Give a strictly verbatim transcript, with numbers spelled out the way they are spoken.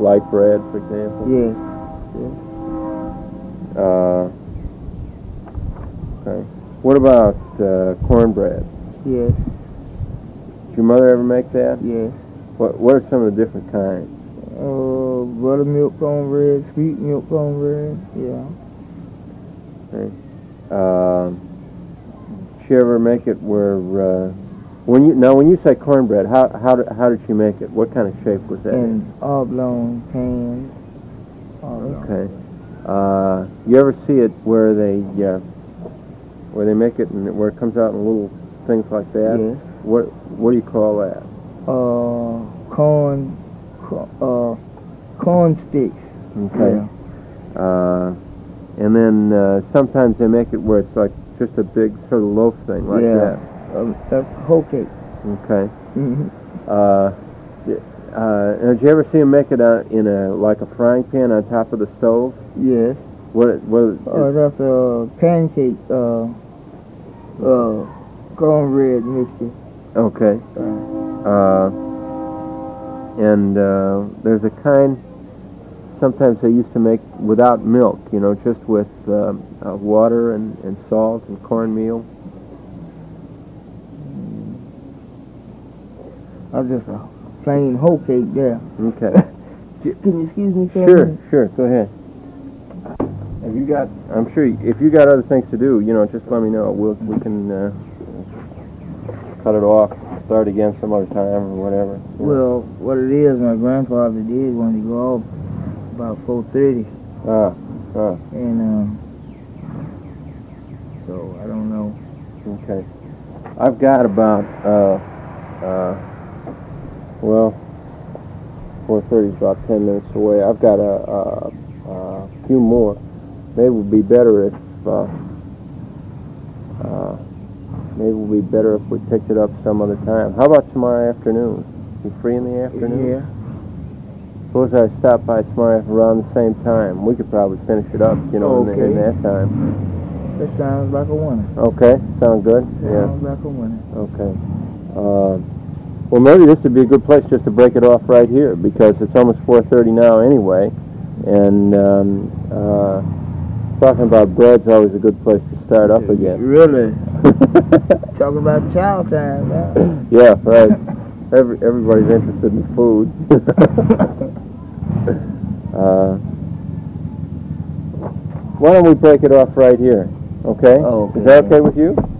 light bread, for example? Yes. Yes. Uh, okay. What about uh, cornbread? Yes. Did your mother ever make that? Yes. What What are some of the different kinds? Uh, buttermilk cornbread, sweet milk cornbread. Yeah. Okay. Uh, did she ever make it where uh, when you now when you say cornbread, how how did, how did she make it? What kind of shape was that? In oblong pans. Oblong. Okay. Uh, you ever see it where they uh, where they make it and where it comes out in little things like that? Yes. What What do you call that? Uh, corn, co- uh, corn sticks. Okay. Yeah. Uh, and then uh, sometimes they make it where it's like just a big sort of loaf thing like Yeah. that. Uh, that's whole cake. Okay. Mm-hmm. Uh, d- uh, did you ever see them make it uh, in a like a frying pan on top of the stove? Yes. What? What? Uh, that's a pancake, uh, uh, cornbread mixture. Okay. Uh, Uh, and uh, there's a kind. Sometimes they used to make without milk, you know, just with um, uh, water and, and salt and cornmeal. that's just a plain whole cake there. Okay. Can you excuse me for a Sure, minute? sure. Go ahead. Have you got? I'm sure you, if you got other things to do, you know, just let me know. We'll we can uh, cut it off, start again some other time or whatever. Well, what it is, my grandfather did when he go off about four thirty, Ah, ah. and um, so I don't know. Okay. I've got about uh, uh, well, four thirty is about ten minutes away. I've got a, a, a few more. Maybe it would be better if uh, uh, maybe it would be better if we picked it up some other time. How about tomorrow afternoon? You free in the afternoon? Yeah. Suppose I stop by tomorrow around the same time. We could probably finish it up, you know, in, the, in Okay. that time. That sounds like a winner. Okay, sound good? Yeah. Sounds like a winner. Okay. Uh, well, maybe this would be a good place just to break it off right here because it's almost four thirty now anyway, and um, uh, talking about bread's always a good place to start up again. Really? Talking about child time now. Yeah, right. Every, everybody's interested in food. uh, why don't we break it off right here? Okay? Oh, okay. Is that okay with you?